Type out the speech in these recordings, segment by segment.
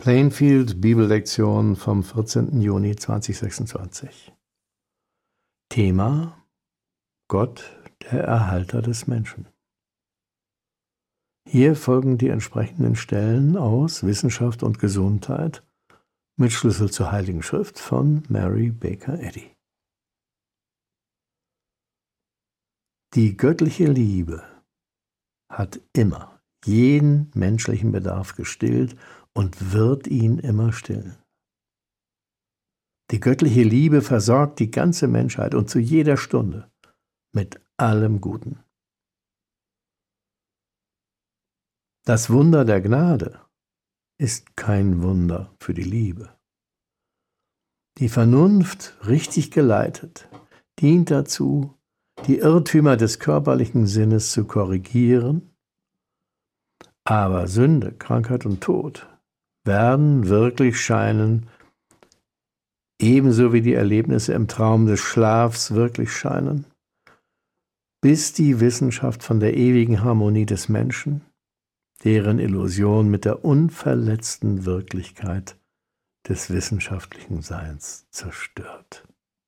Plainfield Bibellektion vom 14. Juni 2026. Thema: Gott, der Erhalter des Menschen. Hier folgen die entsprechenden Stellen aus Wissenschaft und Gesundheit mit Schlüssel zur Heiligen Schrift von Mary Baker Eddy. Die göttliche Liebe hat immer jeden menschlichen Bedarf gestillt und wird ihn immer stillen. Die göttliche Liebe versorgt die ganze Menschheit und zu jeder Stunde mit allem Guten. Das Wunder der Gnade ist kein Wunder für die Liebe. Die Vernunft, richtig geleitet, dient dazu, die Irrtümer des körperlichen Sinnes zu korrigieren, aber Sünde, Krankheit und Tod werden wirklich scheinen, ebenso wie die Erlebnisse im Traum des Schlafs wirklich scheinen, bis die Wissenschaft von der ewigen Harmonie des Menschen, deren Illusion mit der unverletzten Wirklichkeit des wissenschaftlichen Seins zerstört.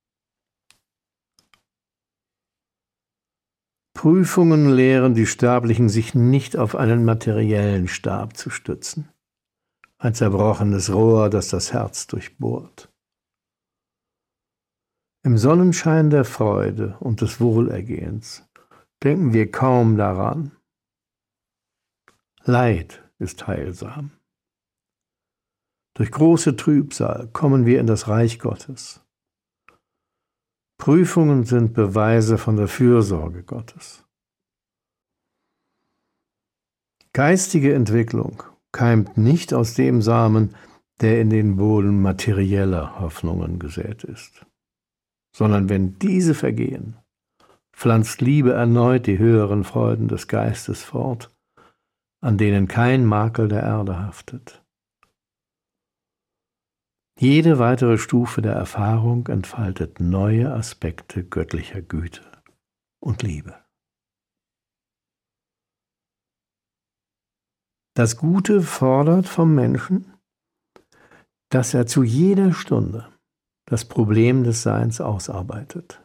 Prüfungen lehren die Sterblichen, sich nicht auf einen materiellen Stab zu stützen, ein zerbrochenes Rohr, das das Herz durchbohrt. Im Sonnenschein der Freude und des Wohlergehens denken wir kaum daran. Leid ist heilsam. Durch große Trübsal kommen wir in das Reich Gottes. Prüfungen sind Beweise von der Fürsorge Gottes. Geistige Entwicklung keimt nicht aus dem Samen, der in den Boden materieller Hoffnungen gesät ist, sondern wenn diese vergehen, pflanzt Liebe erneut die höheren Freuden des Geistes fort, an denen kein Makel der Erde haftet. Jede weitere Stufe der Erfahrung entfaltet neue Aspekte göttlicher Güte und Liebe. Das Gute fordert vom Menschen, dass er zu jeder Stunde das Problem des Seins ausarbeitet.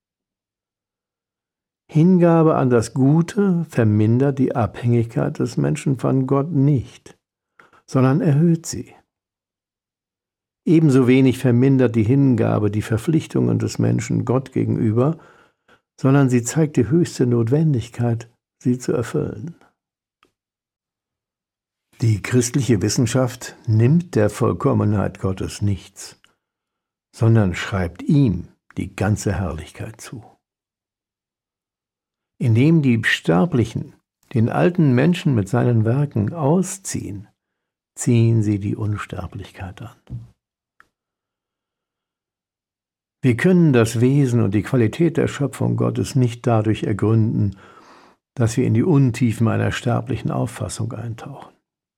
Hingabe an das Gute vermindert die Abhängigkeit des Menschen von Gott nicht, sondern erhöht sie. Ebenso wenig vermindert die Hingabe die Verpflichtungen des Menschen Gott gegenüber, sondern sie zeigt die höchste Notwendigkeit, sie zu erfüllen. Die christliche Wissenschaft nimmt der Vollkommenheit Gottes nichts, sondern schreibt ihm die ganze Herrlichkeit zu. Indem die Sterblichen den alten Menschen mit seinen Werken ausziehen, ziehen sie die Unsterblichkeit an. Wir können das Wesen und die Qualität der Schöpfung Gottes nicht dadurch ergründen, dass wir in die Untiefen einer sterblichen Auffassung eintauchen.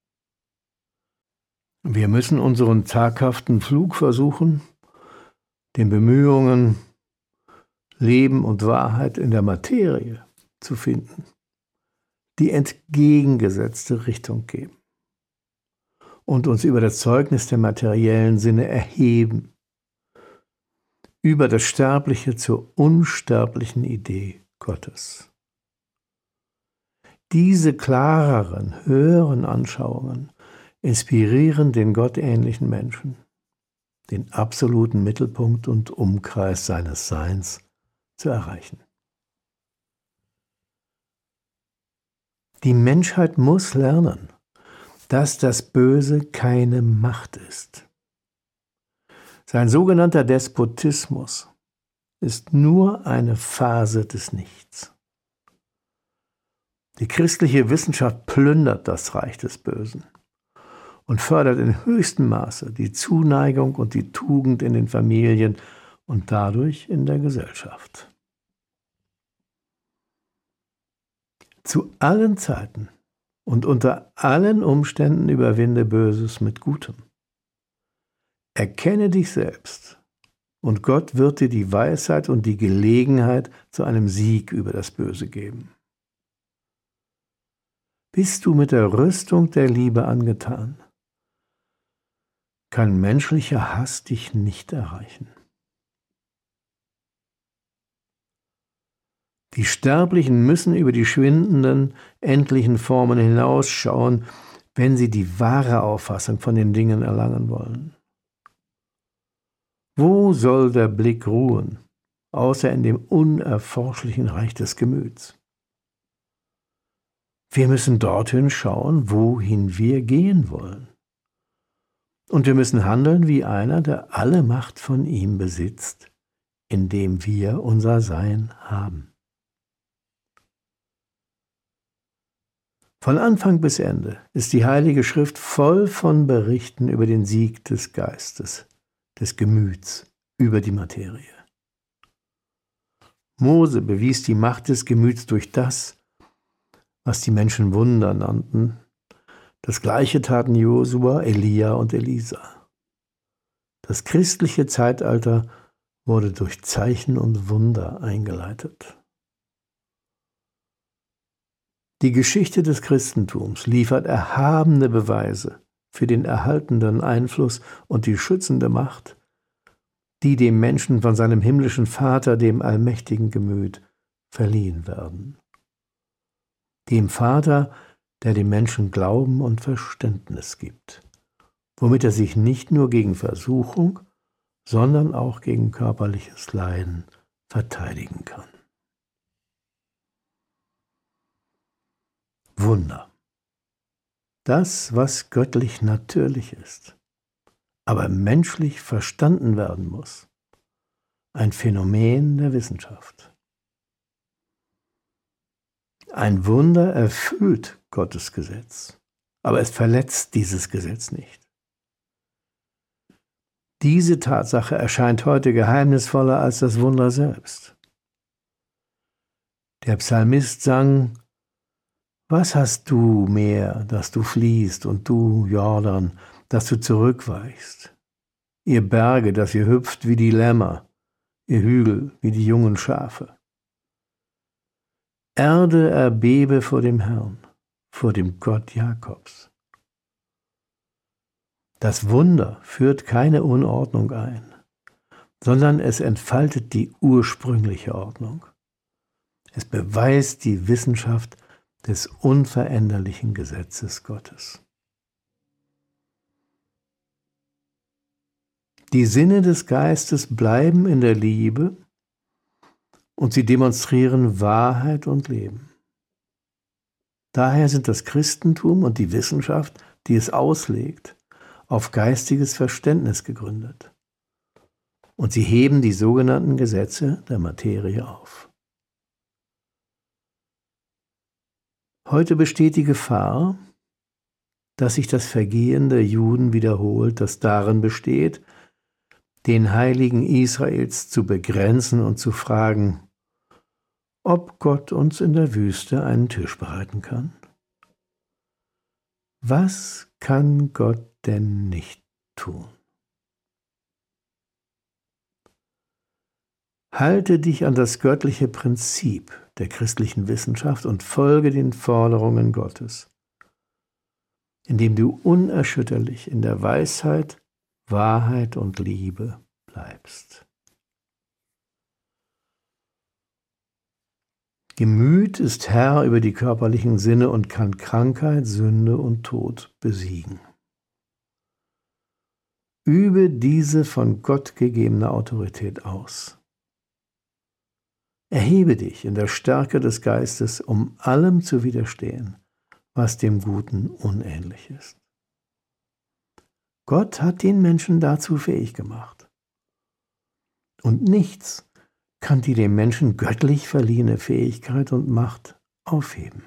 Wir müssen unseren zaghaften Flug versuchen, den Bemühungen, Leben und Wahrheit in der Materie zu finden, die entgegengesetzte Richtung geben und uns über das Zeugnis der materiellen Sinne erheben, über das Sterbliche zur unsterblichen Idee Gottes. Diese klareren, höheren Anschauungen inspirieren den gottähnlichen Menschen, den absoluten Mittelpunkt und Umkreis seines Seins zu erreichen. Die Menschheit muss lernen, dass das Böse keine Macht ist. Sein sogenannter Despotismus ist nur eine Phase des Nichts. Die christliche Wissenschaft plündert das Reich des Bösen und fördert in höchstem Maße die Zuneigung und die Tugend in den Familien und dadurch in der Gesellschaft. Zu allen Zeiten und unter allen Umständen überwinde Böses mit Gutem. Erkenne dich selbst, und Gott wird dir die Weisheit und die Gelegenheit zu einem Sieg über das Böse geben. Bist du mit der Rüstung der Liebe angetan, kann menschlicher Hass dich nicht erreichen. Die Sterblichen müssen über die schwindenden, endlichen Formen hinausschauen, wenn sie die wahre Auffassung von den Dingen erlangen wollen. Wo soll der Blick ruhen, außer in dem unerforschlichen Reich des Gemüts? Wir müssen dorthin schauen, wohin wir gehen wollen. Und wir müssen handeln wie einer, der alle Macht von ihm besitzt, indem wir unser Sein haben. Von Anfang bis Ende ist die Heilige Schrift voll von Berichten über den Sieg des Geistes, des Gemüts über die Materie. Mose bewies die Macht des Gemüts durch das, was die Menschen Wunder nannten. Das Gleiche taten Josua, Elia und Elisa. Das christliche Zeitalter wurde durch Zeichen und Wunder eingeleitet. Die Geschichte des Christentums liefert erhabene Beweise für den erhaltenden Einfluss und die schützende Macht, die dem Menschen von seinem himmlischen Vater, dem allmächtigen Gemüt, verliehen werden. Dem Vater, der dem Menschen Glauben und Verständnis gibt, womit er sich nicht nur gegen Versuchung, sondern auch gegen körperliches Leiden verteidigen kann. Wunder. Das, was göttlich natürlich ist, aber menschlich verstanden werden muss. Ein Phänomen der Wissenschaft. Ein Wunder erfüllt Gottes Gesetz, aber es verletzt dieses Gesetz nicht. Diese Tatsache erscheint heute geheimnisvoller als das Wunder selbst. Der Psalmist sang: Was hast du, Meer, dass du fliehst, und du, Jordan, dass du zurückweichst? Ihr Berge, dass ihr hüpft wie die Lämmer, ihr Hügel wie die jungen Schafe. Erde erbebe vor dem Herrn, vor dem Gott Jakobs. Das Wunder führt keine Unordnung ein, sondern es entfaltet die ursprüngliche Ordnung. Es beweist die Wissenschaft des unveränderlichen Gesetzes Gottes. Die Sinne des Geistes bleiben in der Liebe und sie demonstrieren Wahrheit und Leben. Daher sind das Christentum und die Wissenschaft, die es auslegt, auf geistiges Verständnis gegründet. Und sie heben die sogenannten Gesetze der Materie auf. Heute besteht die Gefahr, dass sich das Vergehen der Juden wiederholt, das darin besteht, den Heiligen Israels zu begrenzen und zu fragen, ob Gott uns in der Wüste einen Tisch bereiten kann. Was kann Gott denn nicht tun? Halte dich an das göttliche Prinzip der christlichen Wissenschaft und folge den Forderungen Gottes, indem du unerschütterlich in der Weisheit, Wahrheit und Liebe bleibst. Gemüt ist Herr über die körperlichen Sinne und kann Krankheit, Sünde und Tod besiegen. Übe diese von Gott gegebene Autorität aus. Erhebe dich in der Stärke des Geistes, um allem zu widerstehen, was dem Guten unähnlich ist. Gott hat den Menschen dazu fähig gemacht. Und nichts kann die dem Menschen göttlich verliehene Fähigkeit und Macht aufheben.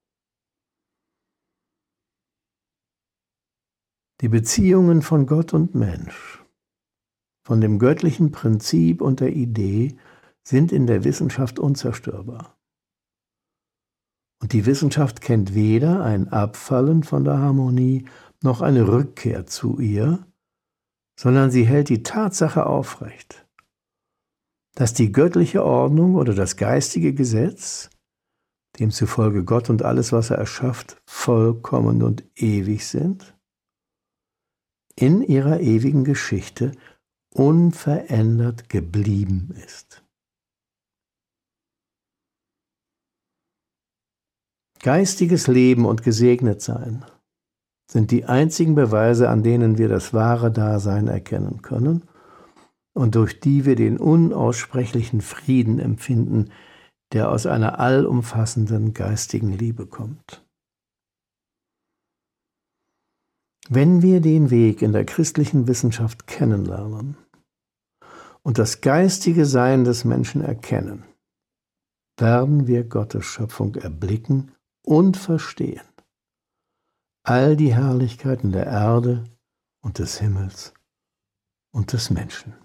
Die Beziehungen von Gott und Mensch, von dem göttlichen Prinzip und der Idee, sind in der Wissenschaft unzerstörbar. Und die Wissenschaft kennt weder ein Abfallen von der Harmonie noch eine Rückkehr zu ihr, sondern sie hält die Tatsache aufrecht, dass die göttliche Ordnung oder das geistige Gesetz, demzufolge Gott und alles, was er erschafft, vollkommen und ewig sind, in ihrer ewigen Geschichte unverändert geblieben ist. Geistiges Leben und Gesegnetsein sind die einzigen Beweise, an denen wir das wahre Dasein erkennen können und durch die wir den unaussprechlichen Frieden empfinden, der aus einer allumfassenden geistigen Liebe kommt. Wenn wir den Weg in der christlichen Wissenschaft kennenlernen und das geistige Sein des Menschen erkennen, werden wir Gottes Schöpfung erblicken und verstehen. All die Herrlichkeiten der Erde und des Himmels und des Menschen.